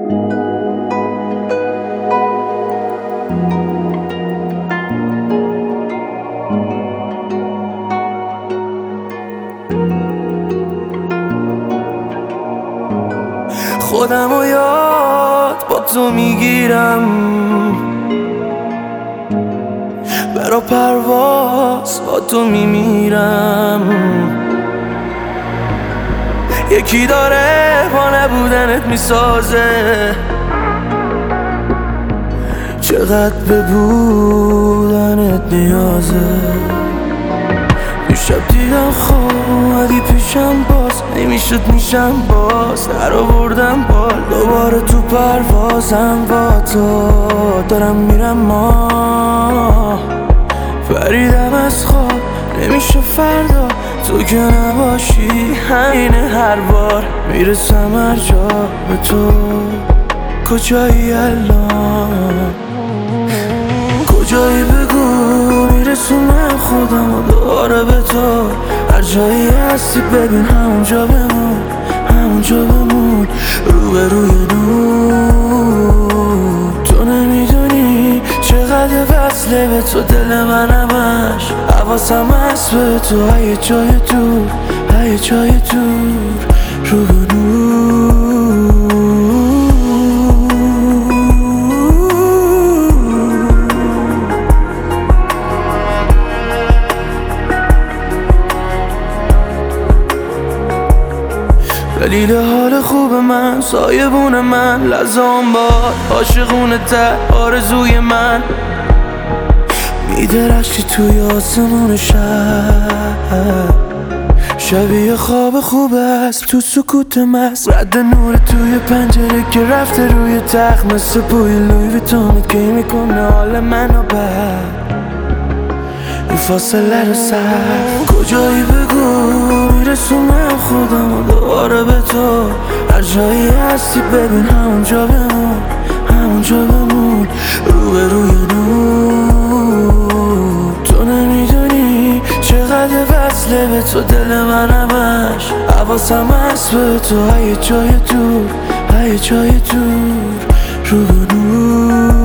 خودمو یاد با تو میگیرم، برا پرواز با تو میمیرم. یکی داره با نبودنت میسازه، چقدر به بودنت نیازه. یه شب دیدم اومدی پیشم، باز نمیشد میشم باز، در آوردم بال دوباره تو پروازم با تو. دارم میرم ما پریدم از خواب، نمیشه فردا تو که نباشی. همینه هر بار میرسم هر جا به تو. کجایی الان؟ کجایی بگو، میرسونم خودم و دوباره به تو. هر جایی هستی ببین همونجا بمون، همونجا بمون رو به روی نور. تو نمیدونی چقدر وصله به تو دل من همش، حواسم هست به تو. های جای دور، های جای دور رو به نور. دلیل حال خوب من، سایبون من، لزام باد عاشقونه ته آرزوی من. میدرخشی توی آسمون شب، شبیه خواب خوب است تو سکوت مست. رد نور توی پنجره که رفته روی تخت، مثل بوی لوی ویتونت که میکنه حال منو بد. این فاصله رو سر کجایی بگو، میرسونم خودم و دوباره به تو. هر جایی هستی ببین همونجا بمون، همونجا بمون رو به روی نور. تو نمیدونی چقدر وصله به تو دل من همش، حواسم هست به تو. های جای دور، های جای دور رو به نور.